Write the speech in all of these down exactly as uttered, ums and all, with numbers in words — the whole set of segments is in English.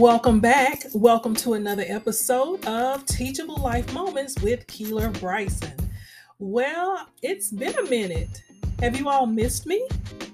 Welcome back. Welcome to another episode of Teachable Life Moments with Keeler Bryson. Well, it's been a minute. Have you all missed me?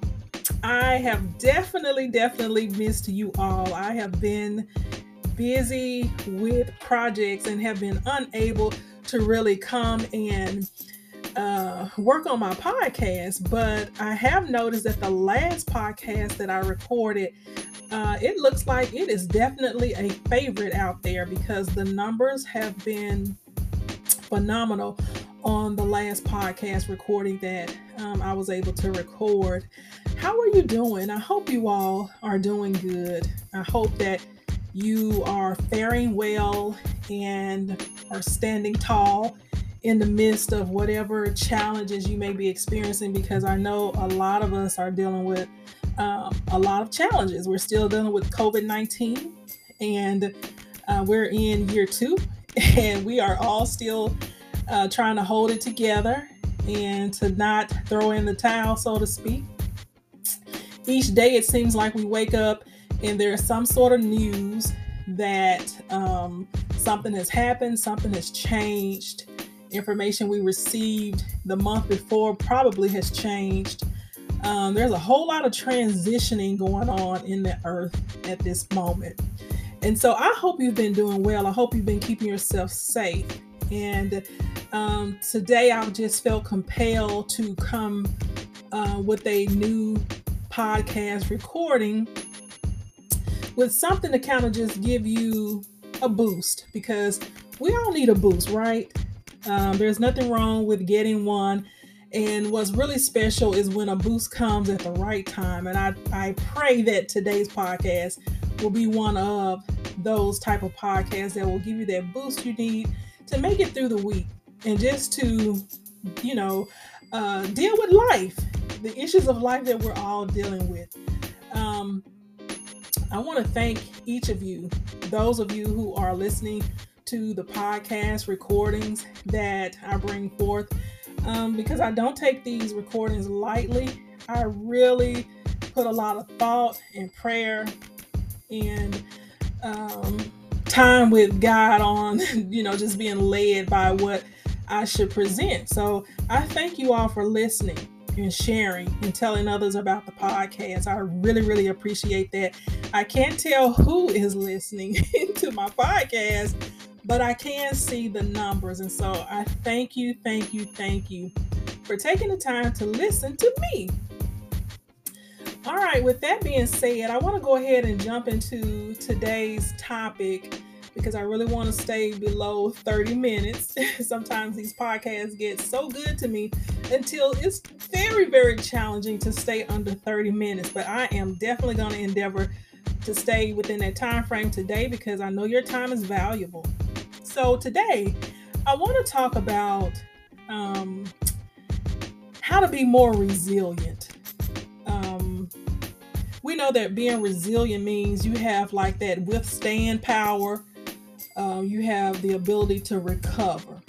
I have definitely, definitely missed you all. I have been busy with projects and have been unable to really come and uh, work on my podcast. But I have noticed that the last podcast that I recorded, uh, it looks like it is definitely a favorite out there because the numbers have been phenomenal on the last podcast recording that um, I was able to record. How are you doing? I hope you all are doing good. I hope that you are faring well and are standing tall in the midst of whatever challenges you may be experiencing, because I know a lot of us are dealing with um, a lot of challenges. We're still dealing with covid nineteen, and uh, we're in year two, and we are all still uh, trying to hold it together and to not throw in the towel, so to speak. Each day it seems like we wake up and there's some sort of news that um, something has happened, something has changed. Information we received the month before probably has changed. Um, there's a whole lot of transitioning going on in the earth at this moment. And so I hope you've been doing well. I hope you've been keeping yourself safe. And um, today I've just felt compelled to come uh, with a new podcast recording with something to kind of just give you a boost, because we all need a boost, right? Um, there's nothing wrong with getting one. And what's really special is when a boost comes at the right time. And I, I pray that today's podcast will be one of those type of podcasts that will give you that boost you need to make it through the week and just to, you know, uh, deal with life, the issues of life that we're all dealing with. Um, I want to thank each of you, those of you who are listening to the podcast recordings that I bring forth, um, because I don't take these recordings lightly. I really put a lot of thought and prayer and um, time with God on, you know, just being led by what I should present. So I thank you all for listening and sharing and telling others about the podcast. I really, really appreciate that. I can't tell who is listening to my podcast, but I can see the numbers. And so I thank you, thank you, thank you for taking the time to listen to me. All right, with that being said, I want to go ahead and jump into today's topic because I really want to stay below thirty minutes. Sometimes these podcasts get so good to me until it's very, very challenging to stay under thirty minutes. But I am definitely going to endeavor to stay within that time frame today because I know your time is valuable. So today, I want to talk about um, how to be more resilient. Um, we know that being resilient means you have like that withstand power. Uh, you have the ability to recover.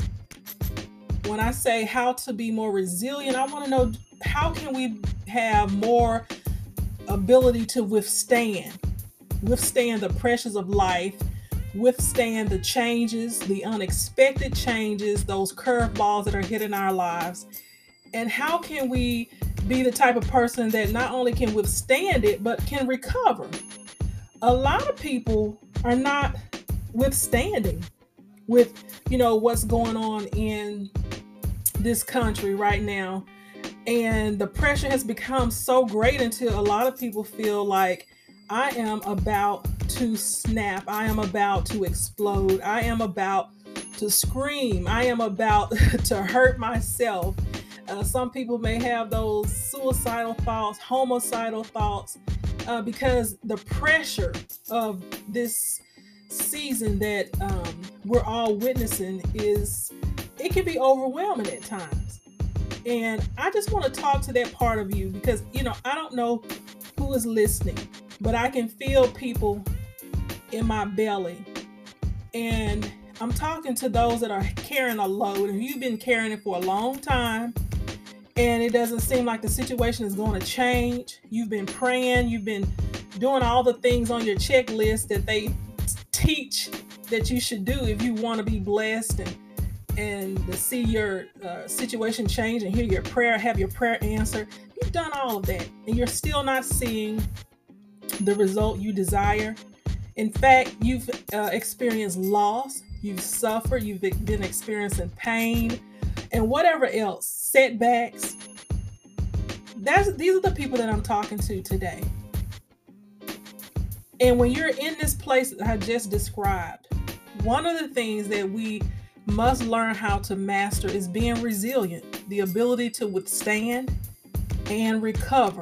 When I say how to be more resilient, I want to know, how can we have more ability to withstand, withstand the pressures of life, withstand the changes, the unexpected changes, those curveballs that are hitting our lives. And how can we be the type of person that not only can withstand it, but can recover? A lot of people are not withstanding with, you know, what's going on in this country right now. And the pressure has become so great until a lot of people feel like, I am about to snap. I am about to explode. I am about to scream. I am about to hurt myself. Uh, some people may have those suicidal thoughts, homicidal thoughts, uh, because the pressure of this season that um, we're all witnessing is, it can be overwhelming at times. And I just want to talk to that part of you because, you know, I don't know who is listening, but I can feel people in my belly. And I'm talking to those that are carrying a load, and you've been carrying it for a long time, and it doesn't seem like the situation is going to change. You've been praying, you've been doing all the things on your checklist that they teach that you should do if you want to be blessed and and to see your uh, situation change and hear your prayer, have your prayer answered. You've done all of that, and you're still not seeing the result you desire. In fact, you've uh, experienced loss, you've suffered, you've been experiencing pain, and whatever else, setbacks. That's these are the people that I'm talking to today. And when you're in this place that I just described, one of the things that we must learn how to master is being resilient, the ability to withstand and recover.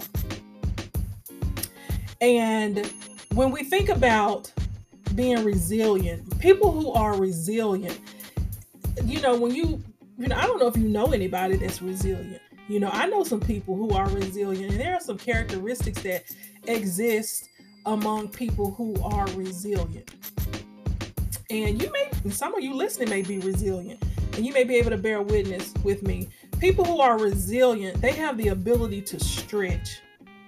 And when we think about being resilient, people who are resilient, you know, when you, you know, I don't know if you know anybody that's resilient. You know, I know some people who are resilient, and there are some characteristics that exist among people who are resilient. And you may, some of you listening may be resilient, and you may be able to bear witness with me. People who are resilient, they have the ability to stretch.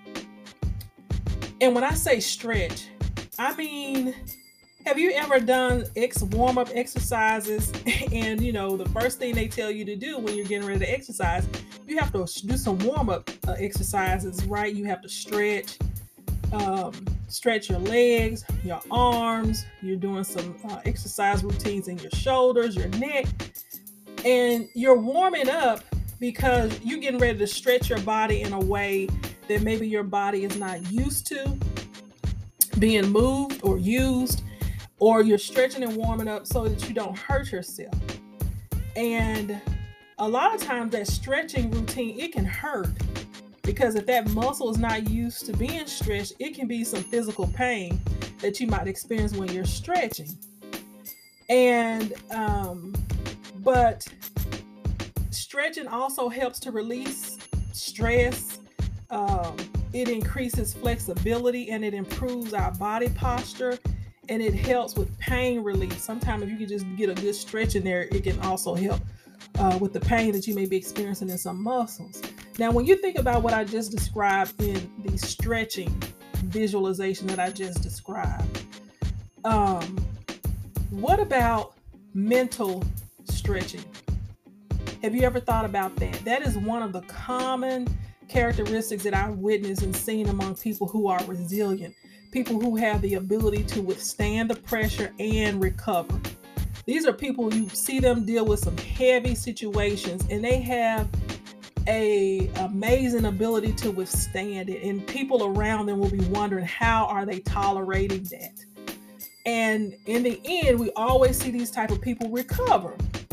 And when I say stretch, I mean, have you ever done ex warm-up exercises? And, you know, the first thing they tell you to do when you're getting ready to exercise, you have to do some warm-up uh, exercises, right? You have to stretch. Um, stretch your legs, your arms, you're doing some uh, exercise routines in your shoulders, your neck, and you're warming up because you're getting ready to stretch your body in a way that maybe your body is not used to being moved or used, or you're stretching and warming up so that you don't hurt yourself. And a lot of times that stretching routine, it can hurt. Because if that muscle is not used to being stretched, it can be some physical pain that you might experience when you're stretching. And, um, but stretching also helps to release stress. Um, it increases flexibility, and it improves our body posture, and it helps with pain relief. Sometimes if you can just get a good stretch in there, it can also help uh, with the pain that you may be experiencing in some muscles. Now, when you think about what I just described in the stretching visualization that I just described, um, what about mental stretching? Have you ever thought about that? That is one of the common characteristics that I've witnessed and seen among people who are resilient, people who have the ability to withstand the pressure and recover. These are people, you see them deal with some heavy situations, and they have a amazing ability to withstand it, and people around them will be wondering, how are they tolerating that? And in the end, we always see these type of people recover.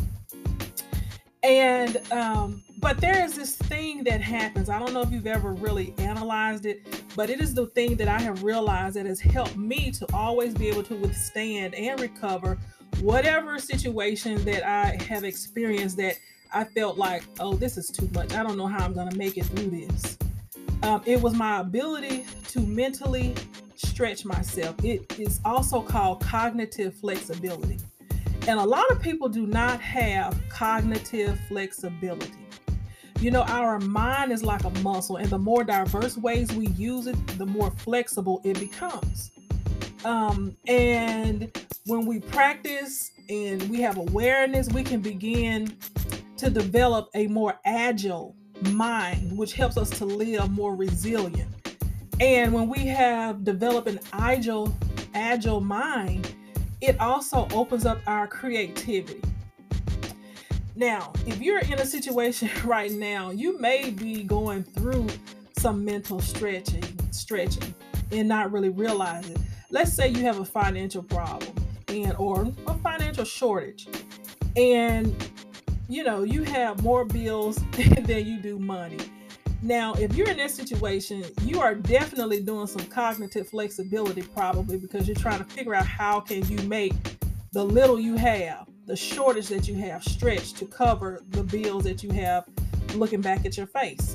And um but there is this thing that happens. I don't know if you've ever really analyzed it, but it is the thing that I have realized that has helped me to always be able to withstand and recover whatever situation that I have experienced that I felt like, oh, this is too much. I don't know how I'm going to make it through this. Um, it was my ability to mentally stretch myself. It is also called cognitive flexibility. And a lot of people do not have cognitive flexibility. You know, our mind is like a muscle, and the more diverse ways we use it, the more flexible it becomes. Um, and when we practice and we have awareness, we can begin to develop a more agile mind, which helps us to live more resilient. And when we have developed an agile, agile mind, it also opens up our creativity. Now, if you're in a situation right now, you may be going through some mental stretching, stretching, and not really realize it. Let's say you have a financial problem and or a financial shortage, and you know, you have more bills than you do money. Now, if you're in that situation, you are definitely doing some cognitive flexibility, probably because you're trying to figure out how can you make the little you have, the shortage that you have, stretch to cover the bills that you have looking back at your face.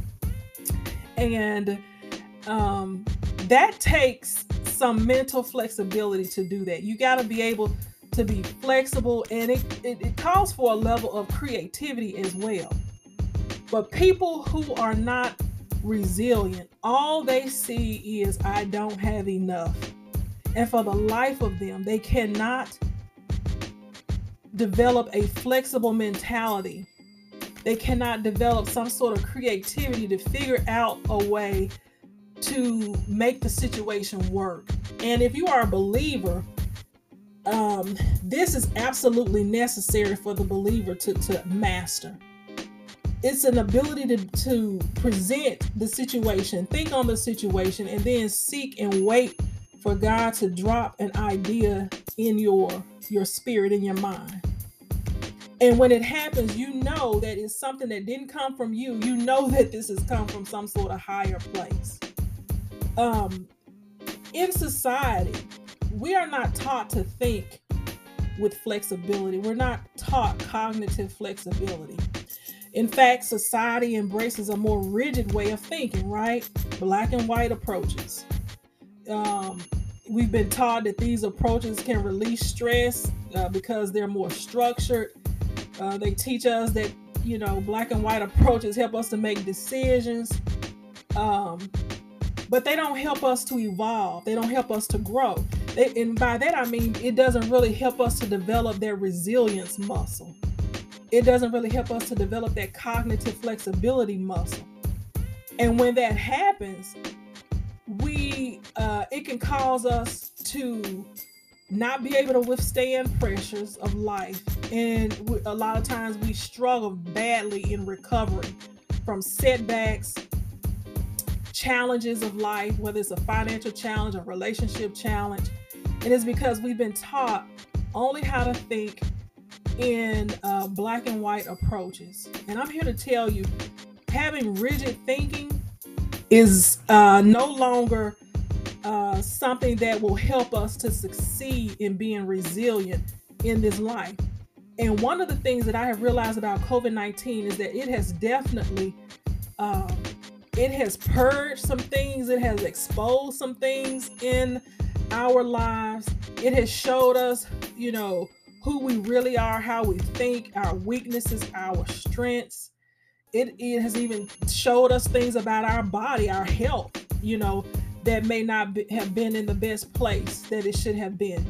And um, that takes some mental flexibility to do that. You got to be able to be flexible, and it, it, it calls for a level of creativity as well. But people who are not resilient, all they see is, I don't have enough. And for the life of them, they cannot develop a flexible mentality. They cannot develop some sort of creativity to figure out a way to make the situation work. And if you are a believer, um, this is absolutely necessary for the believer to, to master. It's an ability to, to present the situation, think on the situation, and then seek and wait for God to drop an idea in your, your spirit, in your mind. And when it happens, you know that it's something that didn't come from you. You know that this has come from some sort of higher place. Um, in society, we are not taught to think with flexibility. We're not taught cognitive flexibility. In fact, society embraces a more rigid way of thinking, right? Black and white approaches. Um, we've been taught that these approaches can release stress uh, because they're more structured. Uh, they teach us that, you know, black and white approaches help us to make decisions. Um, but they don't help us to evolve. They don't help us to grow. They, and by that, I mean, it doesn't really help us to develop their resilience muscle. It doesn't really help us to develop that cognitive flexibility muscle. And when that happens, we, uh, it can cause us to not be able to withstand pressures of life. And we, a lot of times we struggle badly in recovery from setbacks, challenges of life, whether it's a financial challenge, a relationship challenge. And it's because we've been taught only how to think in uh, black and white approaches. And I'm here to tell you, having rigid thinking is uh, no longer uh, something that will help us to succeed in being resilient in this life. And one of the things that I have realized about COVID nineteen is that it has definitely, um, it has purged some things. It has exposed some things in our lives. It has showed us, you know, who we really are, how we think, our weaknesses, our strengths. It, it has even showed us things about our body, our health, you know, that may not be, have been in the best place that it should have been.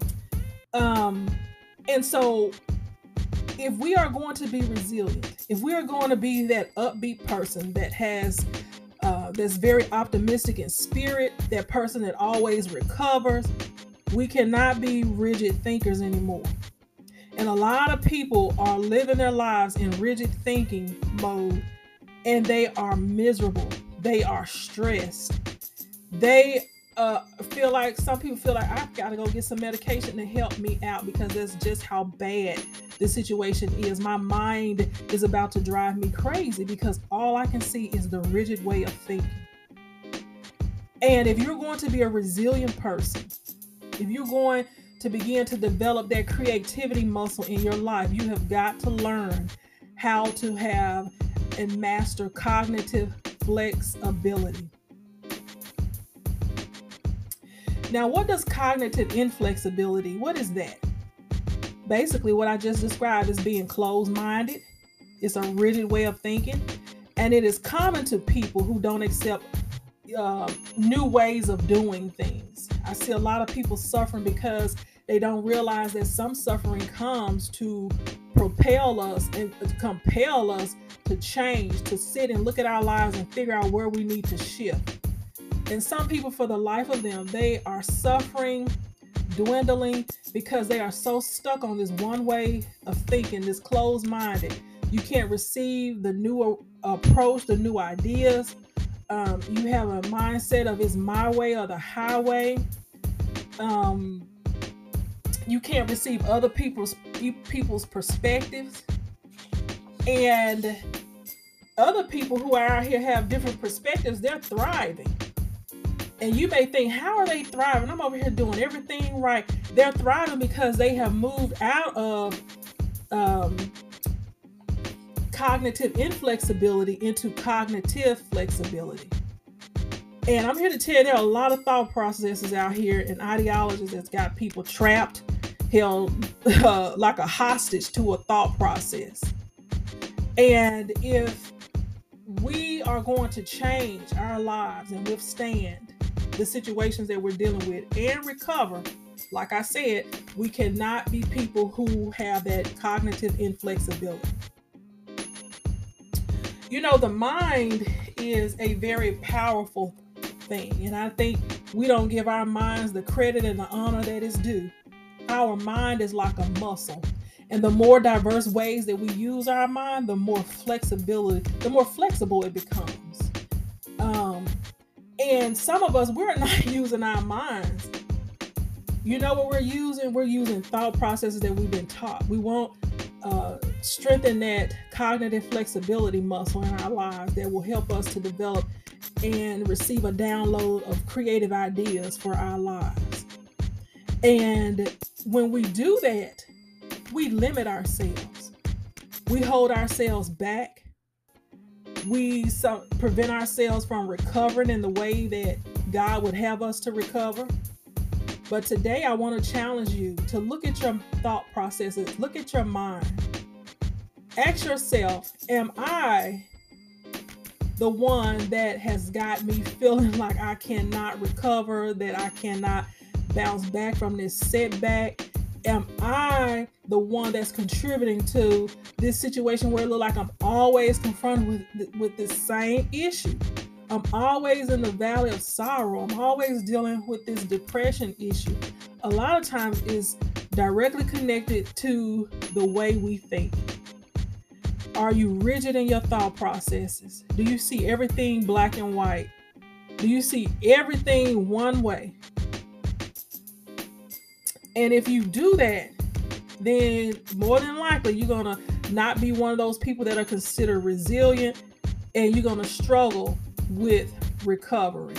Um, and so if we are going to be resilient, if we are going to be that upbeat person that has, uh, that's very optimistic in spirit, that person that always recovers, we cannot be rigid thinkers anymore. And a lot of people are living their lives in rigid thinking mode, and they are miserable. They are stressed. They uh, feel like, some people feel like, I've got to go get some medication to help me out because that's just how bad the situation is. My mind is about to drive me crazy because all I can see is the rigid way of thinking. And if you're going to be a resilient person, if you're going to begin to develop that creativity muscle in your life, you have got to learn how to have and master cognitive flexibility. Now, what does cognitive inflexibility, what is that? Basically, what I just described is being closed-minded. It's a rigid way of thinking, and it is common to people who don't accept uh, new ways of doing things. I see a lot of people suffering because they don't realize that some suffering comes to propel us and compel us to change, to sit and look at our lives and figure out where we need to shift. And some people, for the life of them, they are suffering, dwindling, because they are so stuck on this one way of thinking, this closed-minded. You can't receive the new approach, the new ideas. Um, you have a mindset of it's my way or the highway. Um, you can't receive other people's people's perspectives. And other people who are out here have different perspectives, they're thriving. And you may think, how are they thriving? I'm over here doing everything right. They're thriving because they have moved out of um, cognitive inflexibility into cognitive flexibility. And I'm here to tell you, there are a lot of thought processes out here and ideologies that's got people trapped, held uh, like a hostage to a thought process. And if we are going to change our lives and withstand the situations that we're dealing with and recover. Like I said, we cannot be people who have that cognitive inflexibility. You know, the mind is a very powerful thing, and I think we don't give our minds the credit and the honor that is due. Our mind is like a muscle, and the more diverse ways that we use our mind, the more flexibility, the more flexible it becomes. Um, and some of us, we're not using our minds. You know what we're using? We're using thought processes that we've been taught. We won't uh, strengthen that cognitive flexibility muscle in our lives that will help us to develop and receive a download of creative ideas for our lives. And when we do that, we limit ourselves. We hold ourselves back. We so, prevent ourselves from recovering in the way that God would have us to recover. But today I want to challenge you to look at your thought processes, look at your mind. Ask yourself, am I the one that has got me feeling like I cannot recover, that I cannot bounce back from this setback? Am I the one that's contributing to this situation where it looks like I'm always confronted with, with this same issue? I'm always in the valley of sorrow. I'm always dealing with this depression issue. A lot of times it's directly connected to the way we think. Are you rigid in your thought processes? Do you see everything black and white? Do you see everything one way? And if you do that, then more than likely you're going to not be one of those people that are considered resilient, and you're going to struggle with recovery.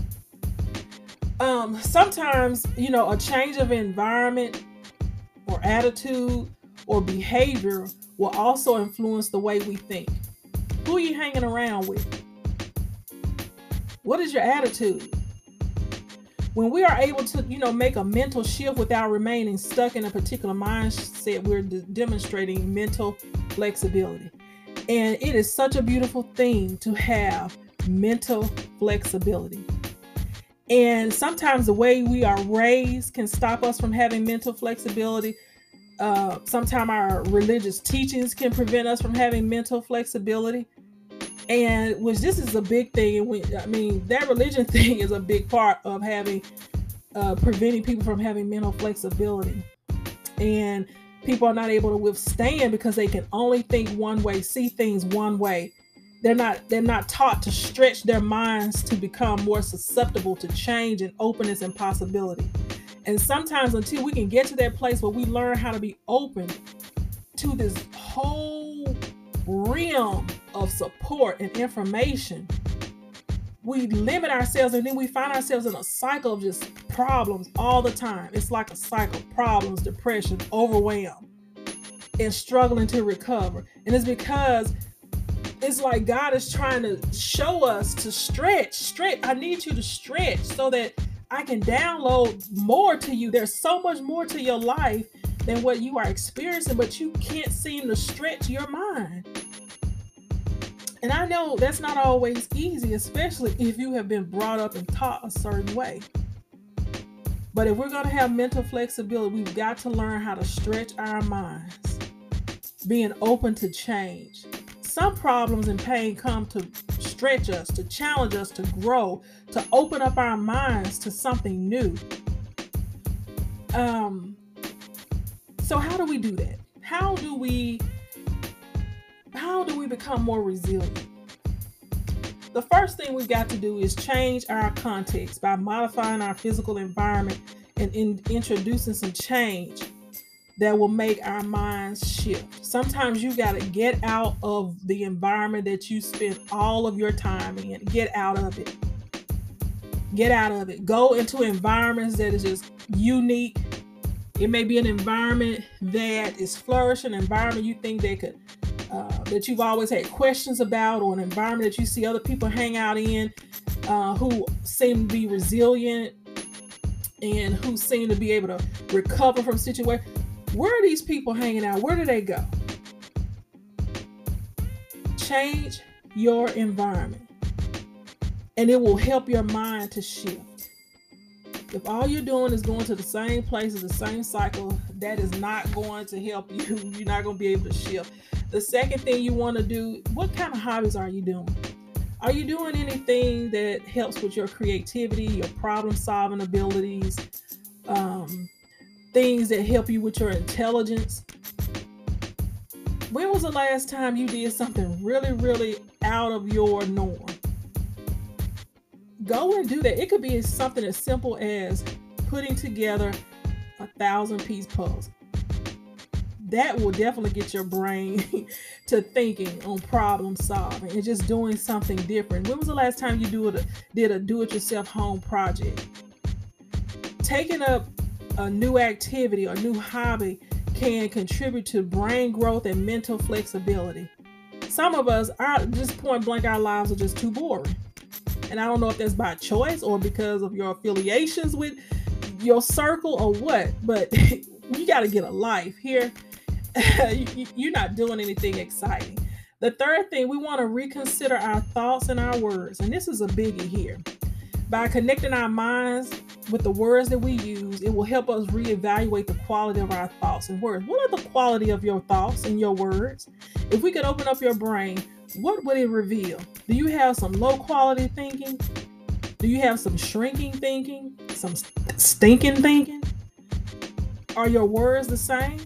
Um, sometimes, you know, a change of environment or attitude or behavior will also influence the way we think. Who are you hanging around with? What is your attitude? When we are able to, you know, make a mental shift without remaining stuck in a particular mindset, we're de- demonstrating mental flexibility. And it is such a beautiful thing to have mental flexibility. And sometimes the way we are raised can stop us from having mental flexibility. Uh, sometimes our religious teachings can prevent us from having mental flexibility. And which this is a big thing. I mean, that religion thing is a big part of having, uh, preventing people from having mental flexibility. And people are not able to withstand because they can only think one way, see things one way. They're not, they're not taught to stretch their minds to become more susceptible to change and openness and possibility. And sometimes until we can get to that place where we learn how to be open to this whole realm of support and information, we limit ourselves, and then we find ourselves in a cycle of just problems all the time. It's like a cycle: problems, depression, overwhelm, and struggling to recover. And it's because it's like God is trying to show us to stretch, stretch. I need you to stretch so that I can download more to you. There's so much more to your life than what you are experiencing, but you can't seem to stretch your mind. And I know that's not always easy, especially if you have been brought up and taught a certain way. But if we're going to have mental flexibility, we've got to learn how to stretch our minds, being open to change. Some problems and pain come to stretch us, to challenge us, to grow, to open up our minds to something new. Um, so how do we do that? How do we How do we become more resilient? The first thing we've got to do is change our context by modifying our physical environment and in introducing some change that will make our minds shift. Sometimes you got to get out of the environment that you spend all of your time in. Get out of it. Get out of it. Go into environments that is just unique. It may be an environment that is flourishing, an environment you think they could Uh, that you've always had questions about, or an environment that you see other people hang out in uh, who seem to be resilient and who seem to be able to recover from situations. Where are these people hanging out? Where do they go? Change your environment, and it will help your mind to shift. If all you're doing is going to the same places, the same cycle, that is not going to help you. You're not going to be able to shift. The second thing you want to do, what kind of hobbies are you doing? Are you doing anything that helps with your creativity, your problem solving abilities, um, things that help you with your intelligence? When was the last time you did something really, really out of your norm? Go and do that. It could be something as simple as putting together a thousand piece puzzle. That will definitely get your brain to thinking on problem solving and just doing something different. When was the last time you do it, did a do-it-yourself home project? Taking up a new activity or new hobby can contribute to brain growth and mental flexibility. Some of us are just point blank, our lives are just too boring. And I don't know if that's by choice or because of your affiliations with your circle or what, but you got to get a life here. You're not doing anything exciting. The third thing, we want to reconsider our thoughts and our words. And this is a biggie here. By connecting our minds with the words that we use, it will help us reevaluate the quality of our thoughts and words. What are the quality of your thoughts and your words? If we could open up your brain, what would it reveal? Do you have some low quality thinking? Do you have some shrinking thinking? Some stinking thinking? Are your words the same?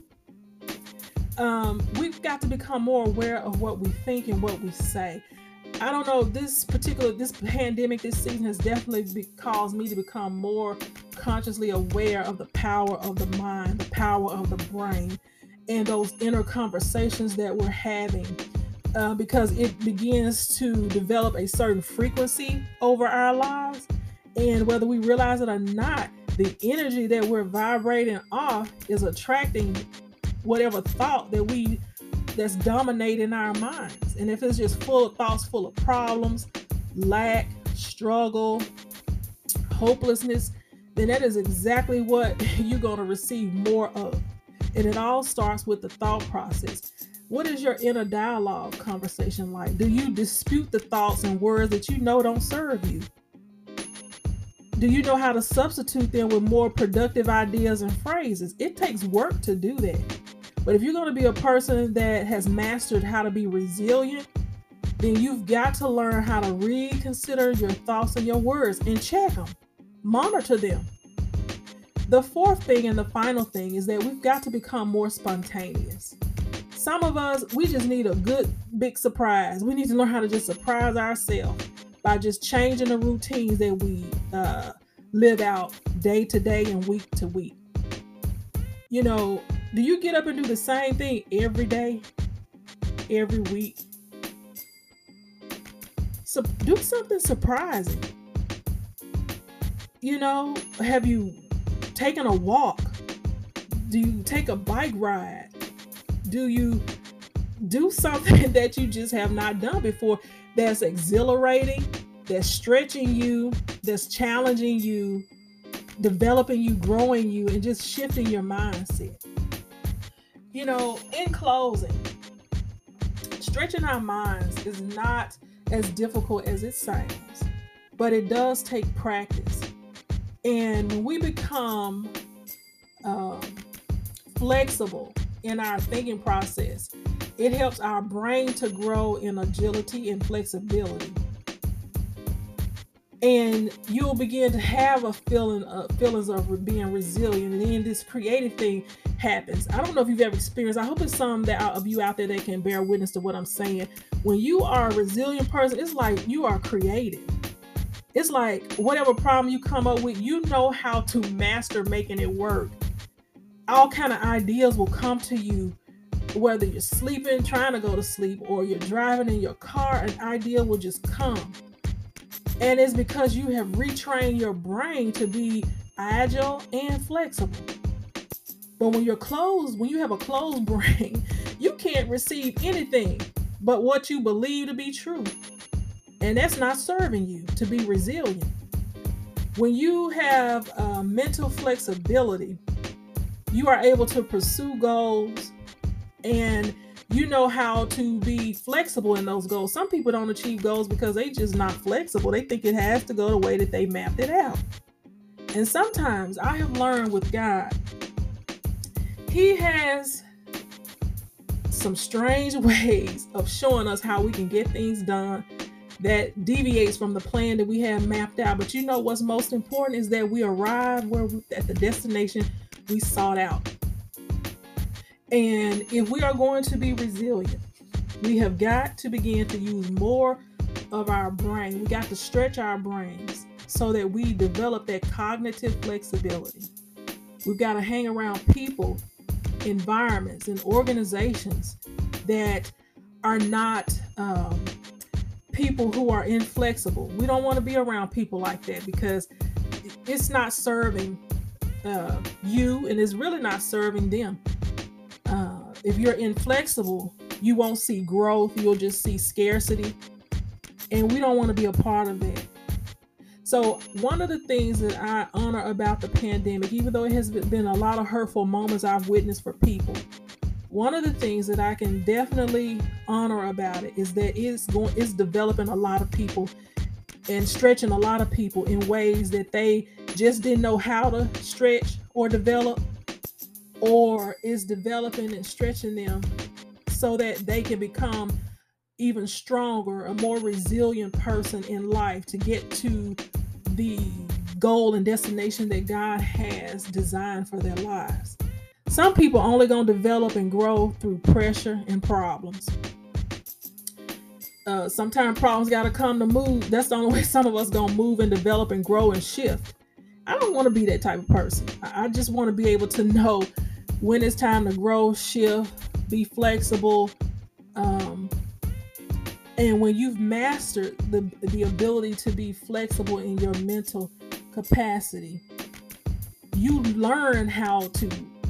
Um, we've got to become more aware of what we think and what we say. I don't know, this particular, this pandemic, this season has definitely be, caused me to become more consciously aware of the power of the mind, the power of the brain, and those inner conversations that we're having, uh, because it begins to develop a certain frequency over our lives. And whether we realize it or not, the energy that we're vibrating off is attracting whatever thought that we that's dominating our minds. And if it's just full of thoughts full of problems, lack, struggle, hopelessness, then that is exactly what you're going to receive more of. And it all starts with the thought process. What is your inner dialogue conversation like? Do you dispute the thoughts and words that you know don't serve you? Do you know how to substitute them with more productive ideas and phrases? It takes work to do that. But if you're going to be a person that has mastered how to be resilient, then you've got to learn how to reconsider your thoughts and your words and check them, monitor them. The fourth thing and the final thing is that we've got to become more spontaneous. Some of us, we just need a good big surprise. We need to learn how to just surprise ourselves by just changing the routines that we uh, live out day to day and week to week. You know, do you get up and do the same thing every day, every week? So do something surprising. You know, have you taken a walk? Do you take a bike ride? Do you do something that you just have not done before that's exhilarating, that's stretching you, that's challenging you, developing you, growing you, and just shifting your mindset? You know, in closing, stretching our minds is not as difficult as it sounds, but it does take practice. And when we become um, flexible in our thinking process, it helps our brain to grow in agility and flexibility. And you'll begin to have a feeling of feelings of being resilient, and then this creative thing happens. I don't know if you've ever experienced, I hope it's some that of you out there that can bear witness to what I'm saying. When you are a resilient person, it's like you are creative. It's like whatever problem you come up with, you know how to master making it work. All kind of ideas will come to you, whether you're sleeping, trying to go to sleep, or you're driving in your car, an idea will just come. And it's because you have retrained your brain to be agile and flexible. But when you're closed, when you have a closed brain, you can't receive anything but what you believe to be true. And that's not serving you to be resilient. When you have uh, mental flexibility, you are able to pursue goals, and you know how to be flexible in those goals. Some people don't achieve goals because they just not flexible. They think it has to go the way that they mapped it out. And sometimes I have learned with God, He has some strange ways of showing us how we can get things done that deviates from the plan that we have mapped out. But you know what's most important is that we arrive where we, at the destination we sought out. And if we are going to be resilient, we have got to begin to use more of our brain. We got to stretch our brains so that we develop that cognitive flexibility. We've got to hang around people, environments, and organizations that are not um, people who are inflexible. We don't want to be around people like that because it's not serving uh, you, and it's really not serving them. Uh, if you're inflexible, you won't see growth. You'll just see scarcity. And we don't want to be a part of that. So one of the things that I honor about the pandemic, even though it has been a lot of hurtful moments I've witnessed for people, one of the things that I can definitely honor about it is that it's going, it's developing a lot of people and stretching a lot of people in ways that they just didn't know how to stretch or develop, or is developing and stretching them so that they can become even stronger, a more resilient person in life to get to the goal and destination that God has designed for their lives. Some people only going to develop and grow through pressure and problems. Uh, sometimes problems got to come to move. That's the only way some of us going to move and develop and grow and shift. I don't want to be that type of person. I, I just want to be able to know when it's time to grow, shift, be flexible. Um, and when you've mastered the, the ability to be flexible in your mental capacity, you learn how to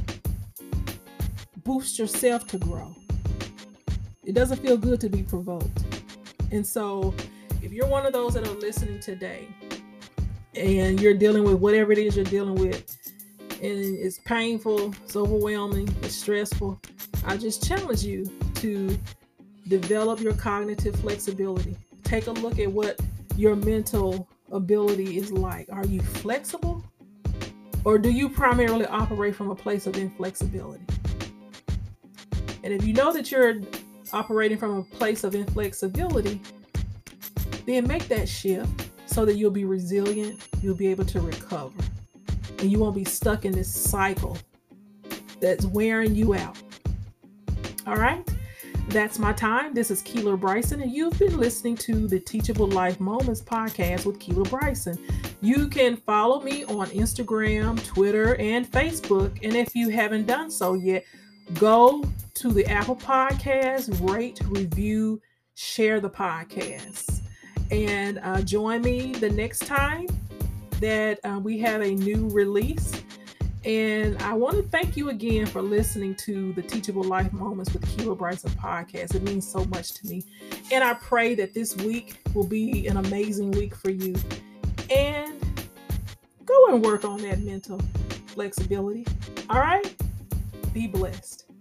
boost yourself to grow. It doesn't feel good to be provoked. And so if you're one of those that are listening today and you're dealing with whatever it is you're dealing with, and it's painful, it's overwhelming, it's stressful, I just challenge you to develop your cognitive flexibility. Take a look at what your mental ability is like. Are you flexible, or do you primarily operate from a place of inflexibility? And if you know that you're operating from a place of inflexibility, then make that shift so that you'll be resilient, you'll be able to recover, and you won't be stuck in this cycle that's wearing you out. All right, that's my time. This is Keeler Bryson, and you've been listening to the Teachable Life Moments podcast with Keeler Bryson. You can follow me on Instagram, Twitter, and Facebook. And if you haven't done so yet, go to the Apple Podcast, rate, review, share the podcast, and uh, join me the next time that uh, we have a new release. And I want to thank you again for listening to the Teachable Life Moments with Keeler Bryson podcast. It means so much to me. And I pray that this week will be an amazing week for you. And go and work on that mental flexibility. All right? Be blessed.